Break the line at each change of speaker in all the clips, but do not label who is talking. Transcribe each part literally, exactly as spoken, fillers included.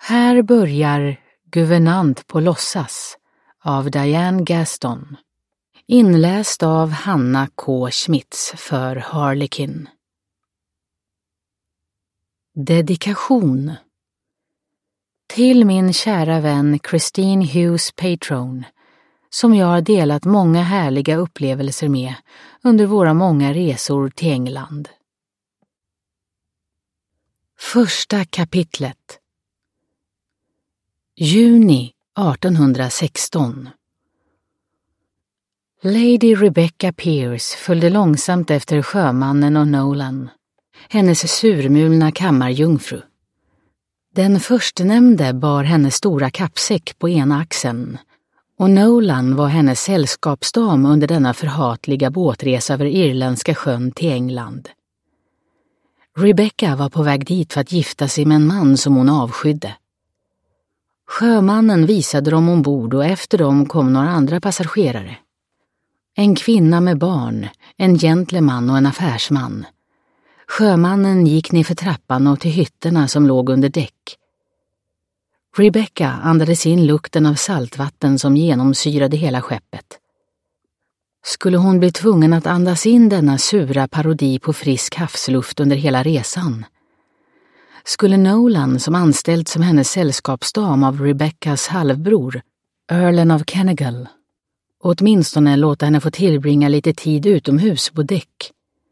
Här börjar Guvernant på låtsas av Diane Gaston. Inläst av Hanna K. Schmitz för Harlequin. Dedikation. Till min kära vän Christine Hughes Patron, som jag har delat många härliga upplevelser med under våra många resor till England. Första kapitlet. Juni artonhundrasexton. Lady Rebecca Pierce följde långsamt efter sjömannen och Nolan, hennes surmulna kammarjungfru. Den förstnämnde bar hennes stora kappsäck på ena axeln, och Nolan var hennes sällskapsdam under denna förhatliga båtresa över Irländska sjön till England. Rebecca var på väg dit för att gifta sig med en man som hon avskydde. Sjömannen visade dem ombord och efter dem kom några andra passagerare. En kvinna med barn, en gentleman och en affärsman. Sjömannen gick ner för trappan och till hytterna som låg under däck. Rebecca andades in lukten av saltvatten som genomsyrade hela skeppet. Skulle hon bli tvungen att andas in denna sura parodi på frisk havsluft under hela resan? Skulle Nolan, som anställd som hennes sällskapsdam av Rebeccas halvbror, Earlen of Kennegal, åtminstone låta henne få tillbringa lite tid utomhus på däck?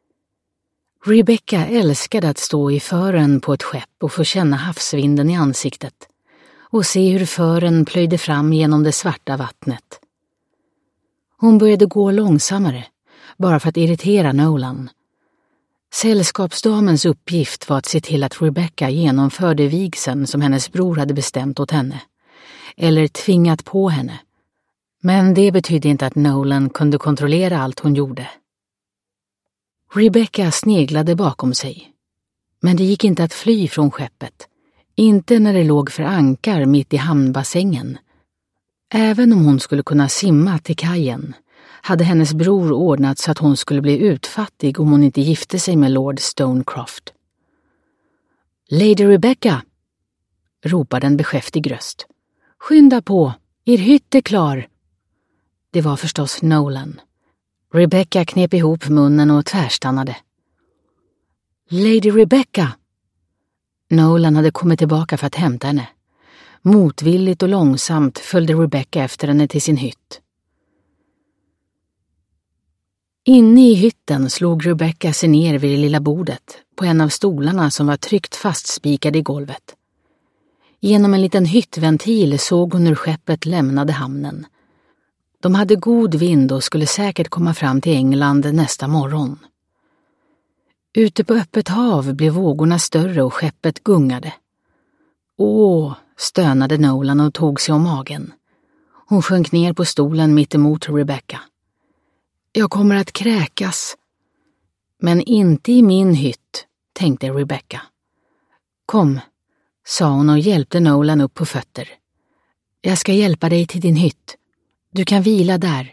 Rebecca älskade att stå i fören på ett skepp och få känna havsvinden i ansiktet och se hur fören plöjde fram genom det svarta vattnet. Hon började gå långsammare, bara för att irritera Nolan. Sällskapsdamens uppgift var att se till att Rebecca genomförde vigseln som hennes bror hade bestämt åt henne, eller tvingat på henne. Men det betydde inte att Nolan kunde kontrollera allt hon gjorde. Rebecca sneglade bakom sig, men det gick inte att fly från skeppet, inte när det låg för ankar mitt i hamnbassängen. Även om hon skulle kunna simma till kajen, hade hennes bror ordnat så att hon skulle bli utfattig om hon inte gifte sig med Lord Stonecroft. Lady Rebecca, ropade en beskäftig röst. Skynda på, er hytt är klar. Det var förstås Nolan. Rebecca knep ihop munnen och tvärstannade. Lady Rebecca! Nolan hade kommit tillbaka för att hämta henne. Motvilligt och långsamt följde Rebecca efter henne till sin hytt. Inne i hytten slog Rebecca sig ner vid det lilla bordet på en av stolarna som var tryckt fastspikad i golvet. Genom en liten hyttventil såg hon hur skeppet lämnade hamnen. De hade god vind och skulle säkert komma fram till England nästa morgon. Ute på öppet hav blev vågorna större och skeppet gungade. Åh, stönade Nolan och tog sig om magen. Hon sjönk ner på stolen mitt emot Rebecca. Jag kommer att kräkas. Men inte i min hytt, tänkte Rebecca. Kom, sa hon och hjälpte Nolan upp på fötter. Jag ska hjälpa dig till din hytt. Du kan vila där.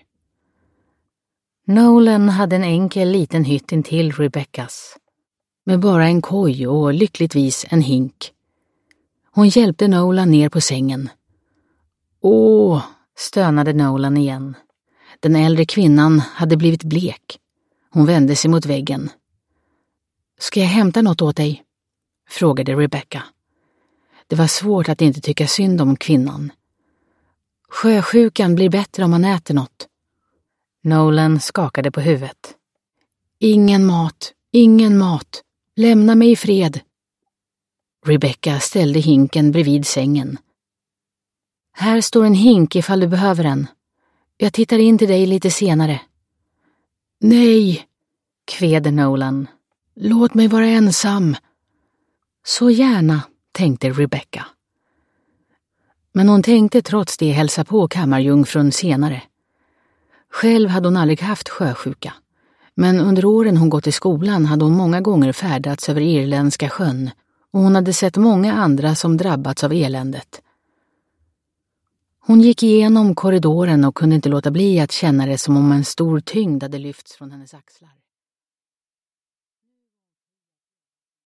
Nolan hade en enkel liten hytt intill Rebeccas, med bara en koj och lyckligtvis en hink. Hon hjälpte Nolan ner på sängen. Åh, stönade Nolan igen. Den äldre kvinnan hade blivit blek. Hon vände sig mot väggen. Ska jag hämta något åt dig? Frågade Rebecca. Det var svårt att inte tycka synd om kvinnan. Sjösjukan blir bättre om man äter något. Nolan skakade på huvudet. Ingen mat, ingen mat. Lämna mig i fred. Rebecca ställde hinken bredvid sängen. Här står en hink ifall du behöver den. Jag tittar in till dig lite senare. Nej, kved Nolan. Låt mig vara ensam. Så gärna, tänkte Rebecca. Men hon tänkte trots det hälsa på kammarjungfrun senare. Själv hade hon aldrig haft sjösjuka, men under åren hon gått i skolan hade hon många gånger färdats över Irländska sjön och hon hade sett många andra som drabbats av eländet. Hon gick igenom korridoren och kunde inte låta bli att känna det som om en stor tyngd hade lyfts från hennes axlar.